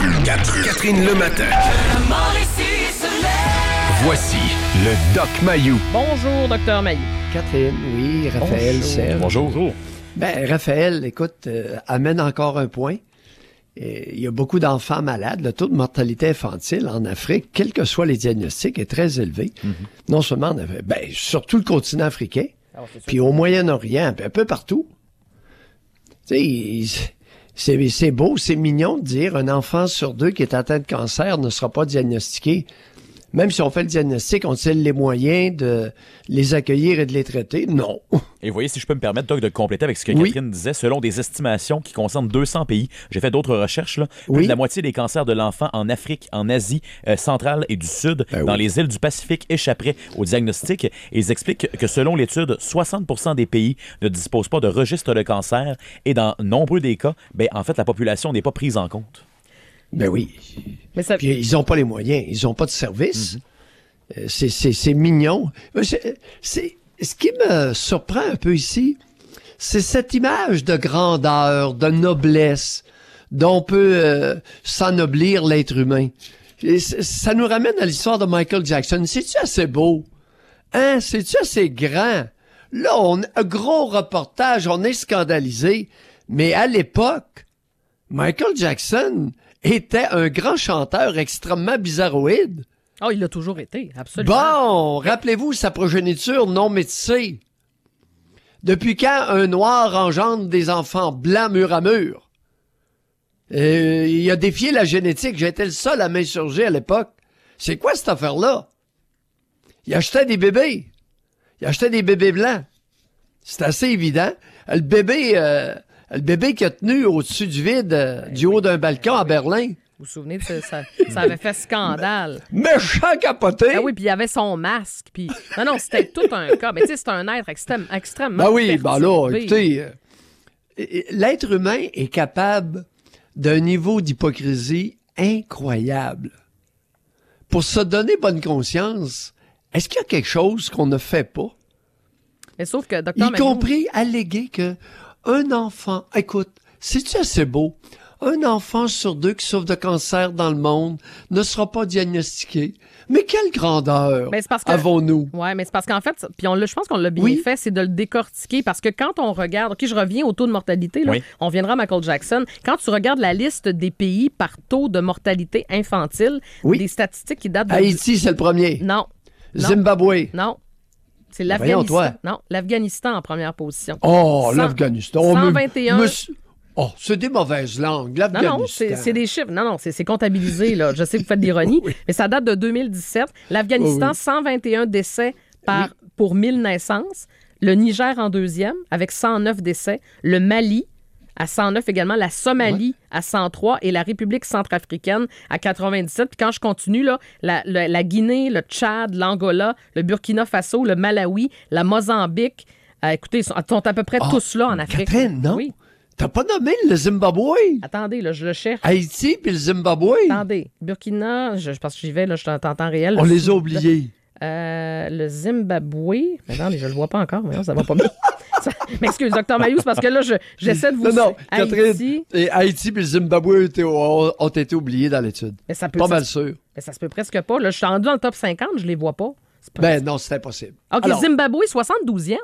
Catherine le matin. Voici le Doc Mayou. Bonjour, Dr Mayou. Catherine, oui, Raphaël, Serge. Bonjour. Ben, Raphaël, écoute, amène encore un point. Il y a beaucoup d'enfants malades. Le taux de mortalité infantile en Afrique, quels que soient les diagnostics, est très élevé. Mm-hmm. Non seulement en Afrique, sur tout le continent africain, puis au Moyen-Orient, puis un peu partout. Tu sais, c'est beau, c'est mignon de dire un enfant sur 2 qui est atteint de cancer ne sera pas diagnostiqué. Même si on fait le diagnostic, ont-ils les moyens de les accueillir et de les traiter? Non. Et vous voyez, si je peux me permettre, Doc, de compléter avec ce que Catherine disait, selon des estimations qui concernent 200 pays, j'ai fait d'autres recherches, là, plus de la moitié des cancers de l'enfant en Afrique, en Asie centrale et du Sud, dans les îles du Pacifique, échapperaient au diagnostic. Et ils expliquent que selon l'étude, 60% des pays ne disposent pas de registre de cancer et dans nombreux des cas, en fait, la population n'est pas prise en compte. Ben oui. Mais ça... Puis ils n'ont pas les moyens, ils n'ont pas de service. Mm-hmm. C'est mignon. Ce qui me surprend un peu ici, c'est cette image de grandeur, de noblesse dont peut s'ennoblir l'être humain. Et ça nous ramène à l'histoire de Michael Jackson. C'est-tu assez beau? Hein? C'est-tu assez grand? Là, un gros reportage, on est scandalisé. Mais à l'époque, Michael Jackson était un grand chanteur extrêmement bizarroïde. Oh, il l'a toujours été, absolument. Bon, rappelez-vous sa progéniture non métissée. Depuis quand un noir engendre des enfants blancs mur à mur? Il a défié la génétique. J'étais le seul à m'insurger à l'époque. C'est quoi cette affaire-là? Il achetait des bébés. Il achetait des bébés blancs. C'est assez évident. Le bébé qui a tenu au-dessus du vide, du haut d'un balcon à Berlin. Vous vous souvenez de ça? Ça avait fait scandale. Méchant capoté! Ah oui, puis il y avait son masque. Puis... Non, c'était tout un cas. Mais tu sais, c'est un être extrêmement Ben oui, là, écoutez, l'être humain est capable d'un niveau d'hypocrisie incroyable. Pour se donner bonne conscience, est-ce qu'il y a quelque chose qu'on ne fait pas? Mais sauf que, docteur compris alléguer que un enfant, écoute, c'est-tu assez beau? Un enfant sur 2 qui souffre de cancer dans le monde ne sera pas diagnostiqué. Mais quelle grandeur avons-nous? Oui, mais c'est parce qu'en fait, puis je pense qu'on l'a bien fait, c'est de le décortiquer. Parce que quand on regarde, OK, je reviens au taux de mortalité, là, on viendra à Michael Jackson. Quand tu regardes la liste des pays par taux de mortalité infantile, des statistiques qui datent de... Haïti, c'est le premier. Non. Zimbabwe. Non. C'est l'Afghanistan. Non, l'Afghanistan en première position. Oh, l'Afghanistan. 121... Oh, c'est des mauvaises langues, l'Afghanistan. Non, c'est des chiffres. Non, c'est comptabilisé, là. Je sais que vous faites de l'ironie, mais ça date de 2017. L'Afghanistan, 121 décès pour 1000 naissances. Le Niger en deuxième, avec 109 décès. Le Mali, à 109 également. La Somalie, à 103. Et la République centrafricaine, à 97. Puis quand je continue, là, la Guinée, le Tchad, l'Angola, le Burkina Faso, le Malawi, la Mozambique. Écoutez, ils sont à peu près tous là en Afrique. Catherine, non? Oui. T'as pas nommé le Zimbabwe? Attendez, là, je le cherche. Haïti puis le Zimbabwe? Attendez. Burkina, parce que j'y vais, là, je t'entends en temps réel. On les a oubliés. Le Zimbabwe. Mais attendez, je le vois pas encore. Mais non, ça va pas bien. M'excuse, Dr Mayou, c'est parce que là, j'essaie de vous... Non, Catherine, Haïti puis le Zimbabwe ont été oubliés dans l'étude. Pas mal sûr. Mais ça se peut presque pas. Là, je suis rendu dans le top 50, je les vois pas. Non, c'est impossible. OK, alors, Zimbabwe, 72e.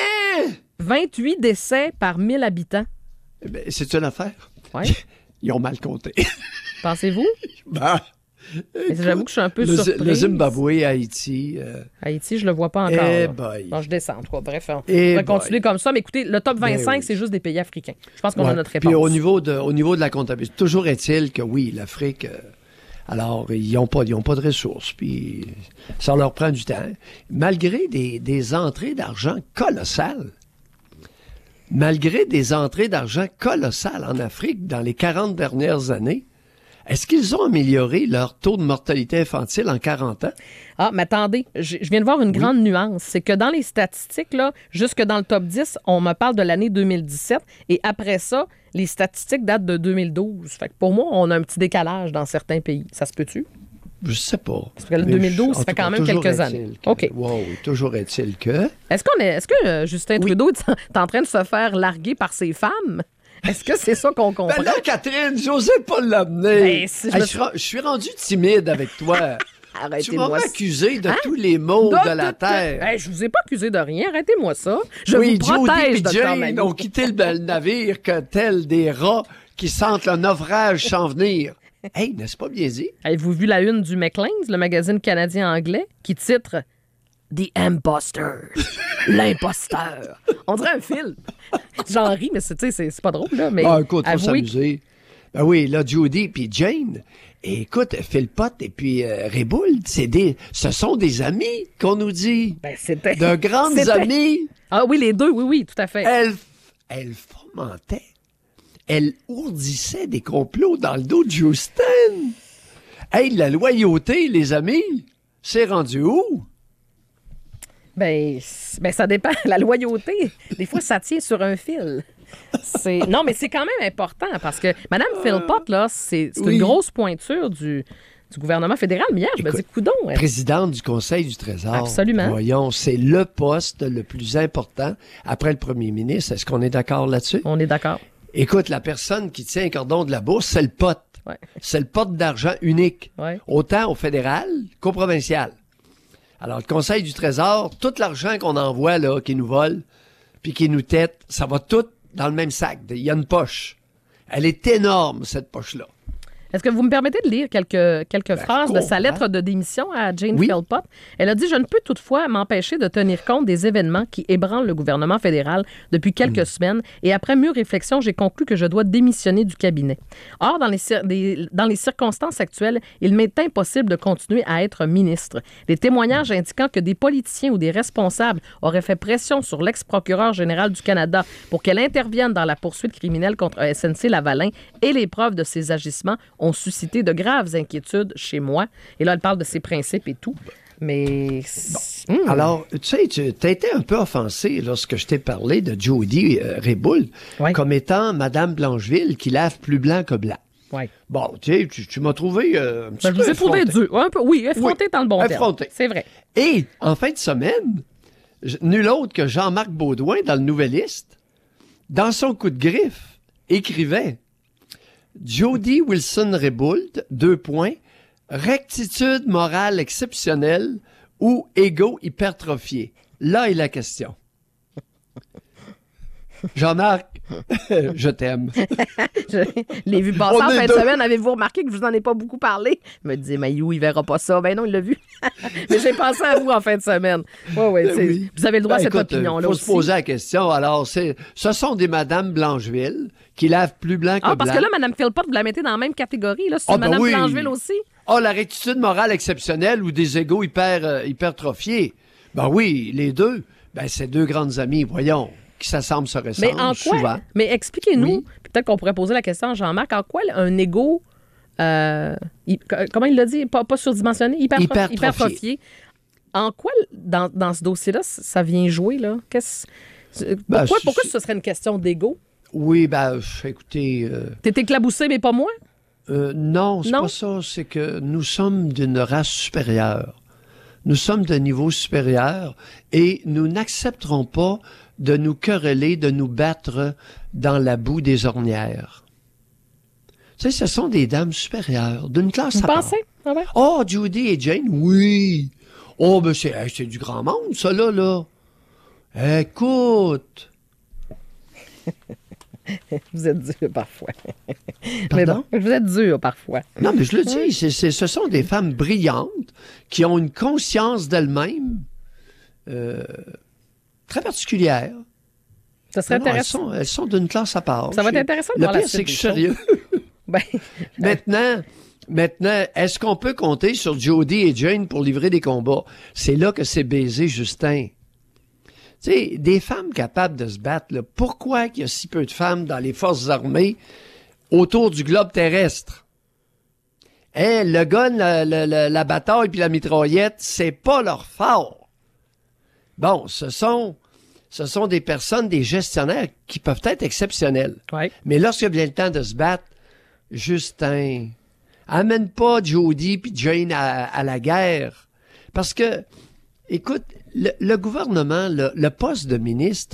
28 décès par 1000 habitants. C'est une affaire? Oui. Ils ont mal compté. Pensez-vous? Mais j'avoue que je suis un peu surprise. Le Zimbabwe, Haïti... Haïti, je le vois pas encore. Bon, je descends. Bref, on va continuer comme ça. Mais écoutez, le top 25, c'est juste des pays africains. Je pense qu'on a notre réponse. Puis au niveau de la comptabilité, toujours est-il que oui, l'Afrique... alors, ils n'ont pas de ressources, puis ça leur prend du temps. Malgré des entrées d'argent colossales. Malgré des entrées d'argent colossales en Afrique dans les 40 dernières années, est-ce qu'ils ont amélioré leur taux de mortalité infantile en 40 ans? Ah, mais attendez, je viens de voir une grande nuance. C'est que dans les statistiques, là, jusque dans le top 10, on me parle de l'année 2017. Et après ça, les statistiques datent de 2012. Fait que pour moi, on a un petit décalage dans certains pays. Ça se peut-tu? Je sais pas. Parce que le 2012, ça fait quand même quelques années. OK. Wow, toujours est-il que... Est-ce que Justin Trudeau est en train de se faire larguer par ses femmes? Est-ce que c'est ça qu'on comprend? Ben là, Catherine, j'osais pas l'amener. Ben, si je suis rendu timide avec toi. Tu m'aurais accusé de tous les maux de la terre. Hey, je vous ai pas accusé de rien. Arrêtez-moi ça. Je vous protège, Jody et Dr. Jane Mayou. ont quitté le navire que tels des rats qui sentent le naufrage s'en venir. Hey, n'est-ce pas bien dit? Avez-vous vu la une du Maclean's, le magazine canadien-anglais, qui titre The Imposter, l'imposteur. On dirait un film. J'en ris, mais c'est pas drôle, là. Mais écoute, faut s'amuser. Ben oui, là, Jody puis Jane, écoute, Philpott et puis Ribould, ce sont des amis qu'on nous dit. Ben, c'était... De grandes amies. Ah oui, les deux, oui, tout à fait. Elle fomentait, elle ourdissait des complots dans le dos de Houston. Hey, la loyauté, les amis, c'est rendu où? Ben, ça dépend. La loyauté, des fois, ça tient sur un fil. Non, mais c'est quand même important parce que Mme Philpott, là, c'est une grosse pointure du gouvernement fédéral. Mais hier, je me dis, coudonc. Présidente du Conseil du Trésor. Absolument. Voyons, c'est le poste le plus important après le premier ministre. Est-ce qu'on est d'accord là-dessus? On est d'accord. Écoute, la personne qui tient un cordon de la bourse, c'est le pote. Ouais. C'est le pote d'argent unique. Ouais. Autant au fédéral qu'au provincial. Alors, le Conseil du Trésor, tout l'argent qu'on envoie, là, qui nous vole, puis qui nous tête, ça va tout dans le même sac. Il y a une poche. Elle est énorme, cette poche-là. Est-ce que vous me permettez de lire quelques phrases de sa lettre de démission à Jane Philpott? Elle a dit « Je ne peux toutefois m'empêcher de tenir compte des événements qui ébranlent le gouvernement fédéral depuis quelques semaines et après mûre réflexion, j'ai conclu que je dois démissionner du cabinet. Or, dans les circonstances actuelles, il m'est impossible de continuer à être ministre. Les témoignages indiquant que des politiciens ou des responsables auraient fait pression sur l'ex-procureur général du Canada pour qu'elle intervienne dans la poursuite criminelle contre SNC-Lavalin et les preuves de ses agissements ont suscité de graves inquiétudes chez moi. » Et là, elle parle de ses principes et tout. Mais... Alors, tu sais, tu as été un peu offensé lorsque je t'ai parlé de Jody Ribould comme étant Madame Blancheville qui lave plus blanc que blanc. Ouais. Bon, tu m'as trouvé un petit peu je vous ai trouvé dur. Un peu, oui, effronté dans le bon terme. C'est vrai. Et, en fin de semaine, nul autre que Jean-Marc Beaudoin, dans le Nouvelliste, dans son coup de griffe, écrivait Jody Wilson-Ribould, : rectitude morale exceptionnelle ou égo hypertrophié. Là est la question. Jean-Marc, je t'aime. Je l'ai vu passer en fin de semaine. Avez-vous remarqué que je vous en ai pas beaucoup parlé? Il me disait, Mayou, il verra pas ça. Ben non, il l'a vu. Mais j'ai pensé à vous en fin de semaine. Oui. Vous avez le droit à cette opinion-là aussi. Il faut se poser la question. Alors, ce sont des Madame Blancheville qui lavent plus blanc que blanc. Parce que là, Mme Philpott, vous la mettez dans la même catégorie. Là, c'est Mme Blancheville aussi. La rectitude morale exceptionnelle ou des égos hypertrophiés. Ben oui, les deux. Ben, c'est deux grandes amies, voyons, qui s'assemblent, se ressemblent. Mais en quoi? Souvent. Mais expliquez-nous, peut-être qu'on pourrait poser la question à Jean-Marc, en quoi un égo, comment il l'a dit, pas surdimensionné, hypertrophié. En quoi, dans ce dossier-là, ça vient jouer, là? Pourquoi ce serait une question d'égo? Oui, écoutez... T'es éclaboussé, mais pas moi? Non, c'est pas ça. C'est que nous sommes d'une race supérieure. Nous sommes d'un niveau supérieur et nous n'accepterons pas de nous quereller, de nous battre dans la boue des ornières. Tu sais, ce sont des dames supérieures, d'une classe à part. Vous pensez? Ah ouais? Oh, Jody et Jane, oui. Oh, ben c'est du grand monde, ça, là. Écoute... Vous êtes dur parfois. Pardon? Mais bon, vous êtes dur parfois. Non, mais je le dis, ce sont des femmes brillantes qui ont une conscience d'elles-mêmes très particulière. Ça serait intéressant. Elles sont d'une classe à part. Ça va être intéressant de voir la suite. Le pire, c'est que je suis sérieux. Maintenant, est-ce qu'on peut compter sur Jody et Jane pour livrer des combats? C'est là que c'est baisé, Justin. Tu sais, des femmes capables de se battre, là, pourquoi il y a si peu de femmes dans les forces armées autour du globe terrestre? Le gun, la bataille puis la mitraillette, c'est pas leur fort. Bon, ce sont des personnes, des gestionnaires qui peuvent être exceptionnels. Ouais. Mais lorsque vient le temps de se battre, Justin, amène pas Jody puis Jane à la guerre. Parce que, écoute, le gouvernement, le poste de ministre,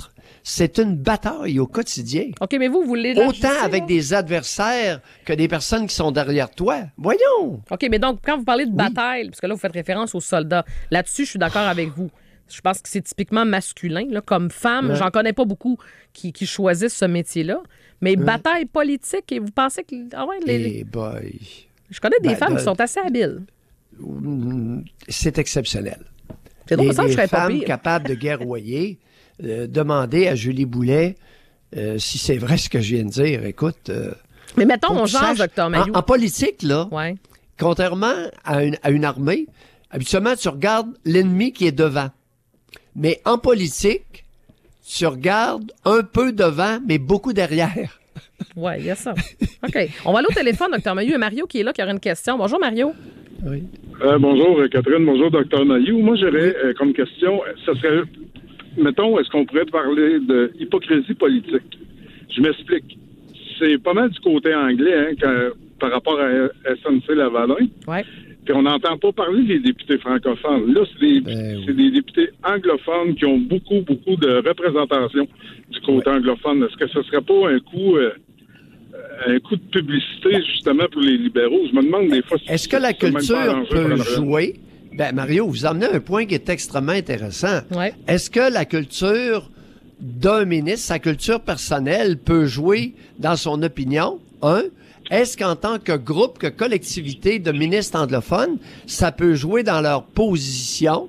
c'est une bataille au quotidien. OK, mais vous l'élargissez. Autant avec des adversaires que des personnes qui sont derrière toi. Voyons! OK, mais donc, quand vous parlez de bataille, parce que là, vous faites référence aux soldats, là-dessus, je suis d'accord avec vous. Je pense que c'est typiquement masculin. Là. Comme femme, j'en connais pas beaucoup qui choisissent ce métier-là. Mais bataille politique, et vous pensez que... Ah ouais, je connais des femmes qui sont assez habiles. C'est exceptionnel. C'est drôle, ça, je serais pas pire. pire. Capables de guerroyer. Demander à Julie Boulet si c'est vrai ce que je viens de dire. Écoute... mais mettons, on jase, Dr. Mayou. En politique, là, ouais. Contrairement à une armée, habituellement, tu regardes l'ennemi qui est devant. Mais en politique, tu regardes un peu devant, mais beaucoup derrière. Oui, il y a ça. OK. On va aller au téléphone, Dr. Mayou. Et Mario qui est là, qui aurait une question. Bonjour, Mario. Oui. Bonjour, Catherine. Bonjour, Dr. Mayou. Moi, j'aurais comme question, ça serait, mettons, est-ce qu'on pourrait parler de hypocrisie politique? Je m'explique. C'est pas mal du côté anglais, par rapport à SNC-Lavalin. Oui. Puis on n'entend pas parler des députés francophones. Là, c'est des députés anglophones qui ont beaucoup, beaucoup de représentation du côté anglophone. Est-ce que ce serait pas un coup de publicité, justement, pour les libéraux? Je me demande des fois... Est-ce que la culture peut jouer? Mario, vous amenez un point qui est extrêmement intéressant. Ouais. Est-ce que la culture d'un ministre, sa culture personnelle, peut jouer dans son opinion? Est-ce qu'en tant que groupe, que collectivité de ministres anglophones, ça peut jouer dans leur position?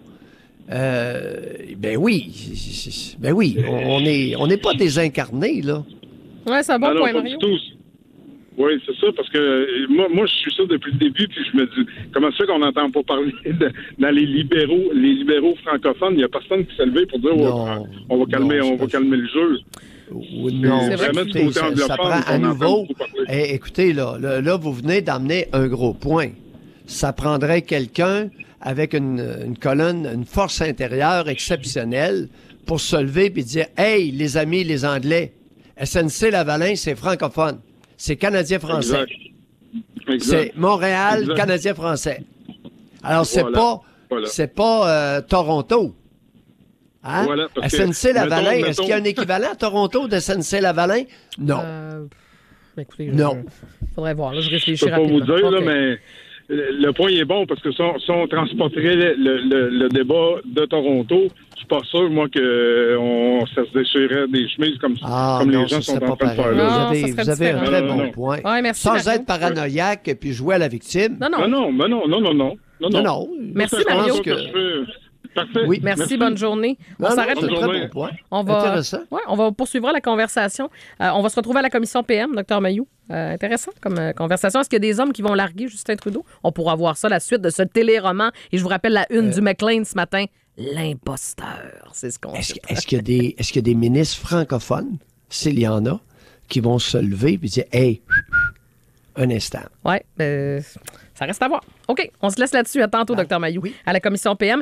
Oui. On n'est pas désincarnés, là. Oui, c'est un bon point, Mario. Oui, c'est ça, parce que moi, je suis ça depuis le début, puis je me dis, comment ça qu'on n'entend pas parler dans les libéraux francophones? Il n'y a personne qui s'est levé pour dire, on va calmer le jeu. Non, c'est vraiment du côté anglophone. Ça prend à nouveau. Écoutez, là, vous venez d'amener un gros point. Ça prendrait quelqu'un avec une colonne, une force intérieure exceptionnelle pour se lever et dire, hey, les amis, les Anglais, SNC-Lavalin, c'est francophone. C'est Canadien-Français. Exact. C'est Montréal, exact. Canadien-Français. Alors, c'est pas Toronto. Hein? Voilà, SNC-Lavalin, est-ce qu'il y a un équivalent à Toronto de SNC-Lavalin? Non. Écoutez, non. Faudrait voir. Là, je réfléchis je peux pas rapidement. vous dire, là, mais le point est bon parce que si on transporterait le débat de Toronto, je suis pas sûr, moi, ça se déchirerait des chemises comme les gens sont en train de faire là. Vous avez un très bon point. Ouais, merci, sans Mario. être paranoïaque et puis jouer à la victime. Non. Merci, Mario. Parfait. Oui. Merci, bonne journée. On s'arrête. C'est un très bon point. On va, intéressant. On va poursuivre la conversation. On va se retrouver à la commission PM, Dr. Mayou. Intéressant comme conversation. Est-ce qu'il y a des hommes qui vont larguer Justin Trudeau? On pourra voir ça, la suite de ce téléroman. Et je vous rappelle la une du Maclean ce matin. L'imposteur, c'est ce qu'on dit. Est-ce qu'il y a des ministres francophones, s'il y en a, qui vont se lever et dire, hey, un instant. Oui, ça reste à voir. OK, on se laisse là-dessus. À tantôt, Dr. Mayou, à la commission PM.